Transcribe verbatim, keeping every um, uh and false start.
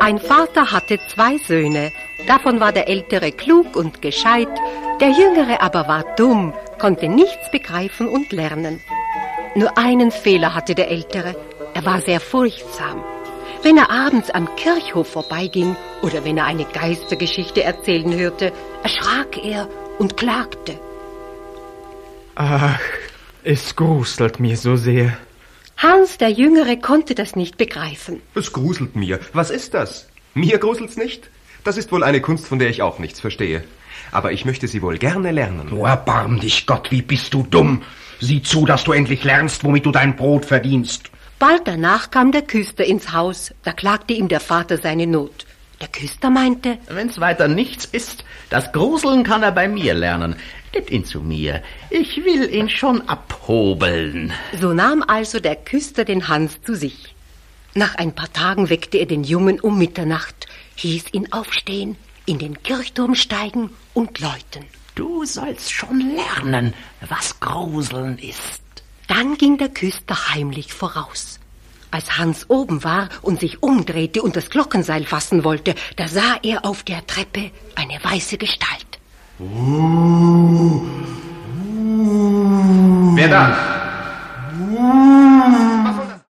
Ein Vater hatte zwei Söhne. Davon war der Ältere klug und gescheit, der Jüngere aber war dumm, konnte nichts begreifen und lernen. Nur einen Fehler hatte der Ältere, er war sehr furchtsam. Wenn er abends am Kirchhof vorbeiging oder wenn er eine Geistergeschichte erzählen hörte, erschrak er und klagte. Ach, es gruselt mir so sehr. Hans, der Jüngere, konnte das nicht begreifen. Es gruselt mir. Was ist das? Mir gruselt's nicht? Das ist wohl eine Kunst, von der ich auch nichts verstehe. Aber ich möchte sie wohl gerne lernen. Oh, erbarm dich, Gott, wie bist du dumm. Sieh zu, dass du endlich lernst, womit du dein Brot verdienst. Bald danach kam der Küster ins Haus. Da klagte ihm der Vater seine Not. Der Küster meinte, wenn's weiter nichts ist, das Gruseln kann er bei mir lernen. Gib ihn zu mir. Ich will ihn schon abhobeln. So nahm also der Küster den Hans zu sich. Nach ein paar Tagen weckte er den Jungen um Mitternacht, hieß ihn aufstehen, in den Kirchturm steigen und läuten. Du sollst schon lernen, was Gruseln ist. Dann ging der Küster heimlich voraus. Als Hans oben war und sich umdrehte und das Glockenseil fassen wollte, da sah er auf der Treppe eine weiße Gestalt. Wer da?